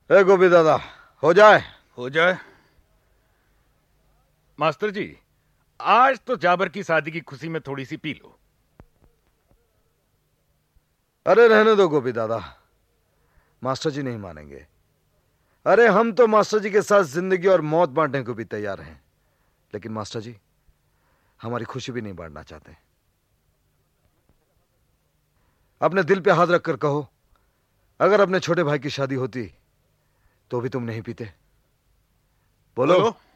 ए गोपी दादा, हो जाए। हो जाए। मास्टर जी, आज तो जाबर की शादी की खुशी में थोड़ी सी पी लो। अरे रहने दो गोपी दादा, मास्टर जी नहीं मानेंगे। अरे हम तो मास्टर जी के साथ जिंदगी और मौत बांटने को भी तैयार हैं, लेकिन मास्टर जी हमारी खुशी भी नहीं बांटना चाहते। अपने दिल पे हाथ रखकर कहो, अगर अपने छोटे भाई की शादी होती तो भी तुम नहीं पीते? बोलो, बोलो।